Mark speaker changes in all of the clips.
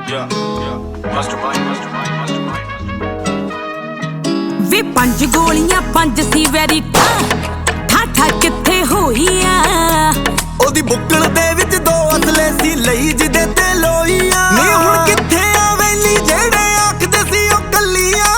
Speaker 1: वे पंज गोलियां पंज सी वैरी ठाठा किथे होई आ
Speaker 2: ओदी बुक्कल दे विच दो असले सी लई जिदे ते लोईया नी हुण किथे आवेली जेड़े आखदे सी ओ कल्लियां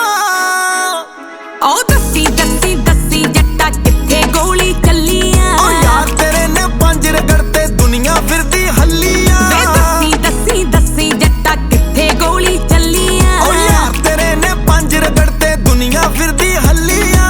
Speaker 1: ओ दस्सी दस्सी दस्सी जट्टा किथे गोली चलिया
Speaker 2: ओ यार तेरे ने पंज रगड़ते दुनिया फिरदी हल्लियां
Speaker 1: वे दस्सी दस्सी दस्सी जट्टा किथे गोली चलिया
Speaker 2: ओ यार तेरे ने पंज रगड़ते दुनिया फिरदी हल्लियां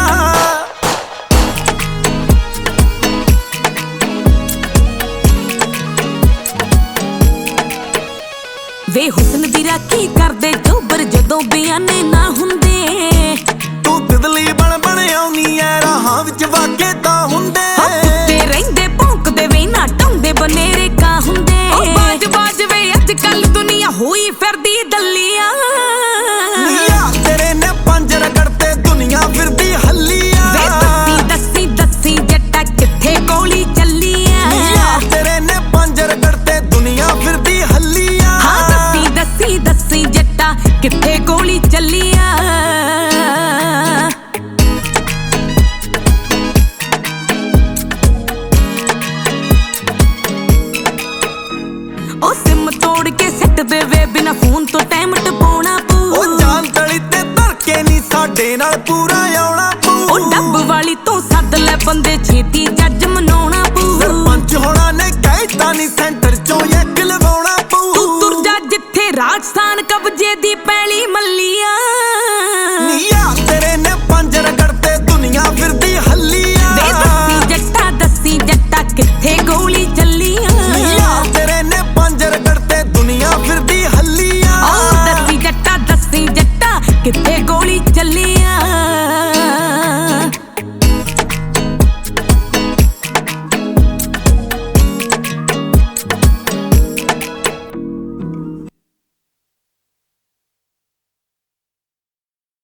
Speaker 1: वे हुस्न दी राखी करदे जोबर जदों बयाने ना हुंदे
Speaker 2: तू तिदली बन बन आउनी ऐ राहां विच वाके तां हुंदे
Speaker 1: कुत्ते रहिंदे भौंकदे वे ना टौंदे बनेरे का हुंदे बाज बाज वे अजकल दुनिया होई फिरदी दल्लियां
Speaker 2: यार तेरे ने पंज रगड़ते दुनिया फिरदी हल्लियां
Speaker 1: वे दस्सी दस्सी दस्सी जट्टा किथे गोली चलिया
Speaker 2: यार तेरे ने पंज रगड़ते दुनिया फिरदी हल्लियां
Speaker 1: हाँ दस्सी दस्सी दस्सी जट्टा किथे गोली चलिया ओ सिम तोड़ के सिट दे वे बिना फोन तो टाइम टपाउणा पू
Speaker 2: ओ जान तली ते धड़के नी साडे नाल पूरा आउणा पू
Speaker 1: ओ डब वाली तो सद ले बंदे छेती जज मनाउणा पू
Speaker 2: सरपंच होना ने कहता नी सेंटर चों एक लवाउणा पू
Speaker 1: तू तुर जा जिथे राजस्थान कब्जे दी पैली मल्लियां
Speaker 2: नी यार तेरे ने पंज रगड़ते दुनिया फिरदी हल्लियां
Speaker 1: वे दस्सी जट्टा किथे गोली चलियां
Speaker 2: यार तेरे ने पंज रगड़ते दुनिया फिरदी हल्लियां
Speaker 1: ओ दस्सी जट्टा किथे